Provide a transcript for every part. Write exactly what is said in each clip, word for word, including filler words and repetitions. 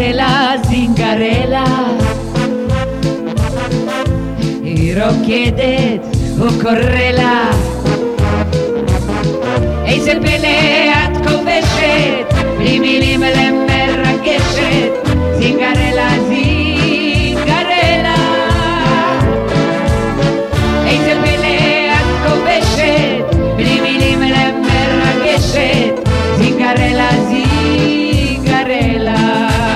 זינגרלה, זינגרלה, היא רוקדת, הוא קורא לה, איזה פלא את כובשת, בלי מילים למרגשת, זינגרלה, זינגרלה, איזה פלא את כובשת, בלי מילים למרגשת, זינגרלה, זינגרלה,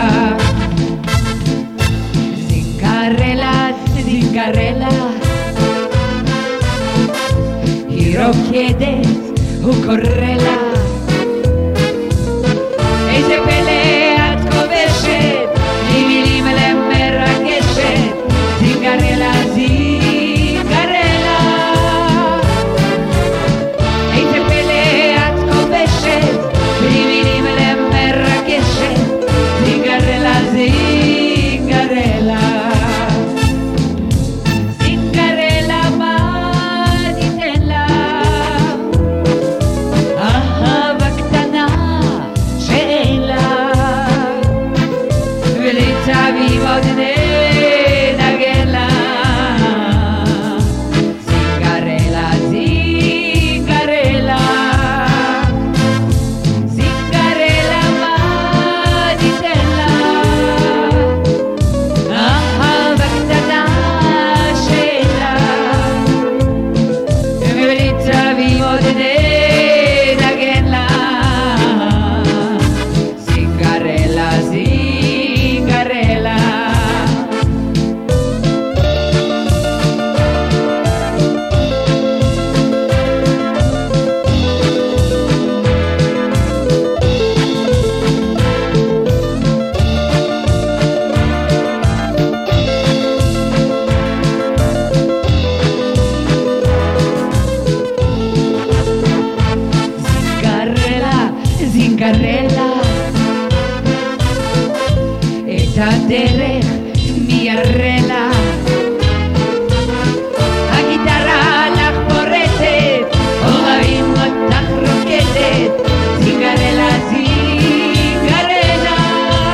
זינגרלה, זינגרלה, היא רוקדת, הוא קורא לה, איזה פלא את כובשת, בלי מילים למרגשת, זינגרלה, זינגרלה, איזה פלא את כובשת, בלי מילים למרגשת, זינגרלה, זינגרלה, זינגרלה, מה ניתן לה? אהבה קטנה שאין לה, ולצעבי עוד ננגן לה, זינגרלה, זינגרלה, זינגרלה, מה ניתן לה? אהבה קטנה שאין לה, ולצעבי עוד ננגן לה, זינגרלה, זינגרלה, זינגרלה, זינגרלה, את הדרך מי יראה לה? הגיטרה לך פורטת, אוהבים אותך רוקדת, זינגרלה, זינגרלה,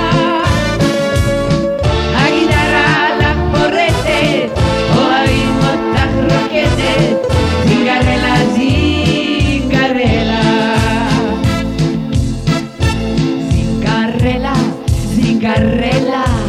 הגיטרה לך פורטת, אוהבים אותך רוקדת, זינגרלה, זינגרלה, זינגרלה, זינגרלה,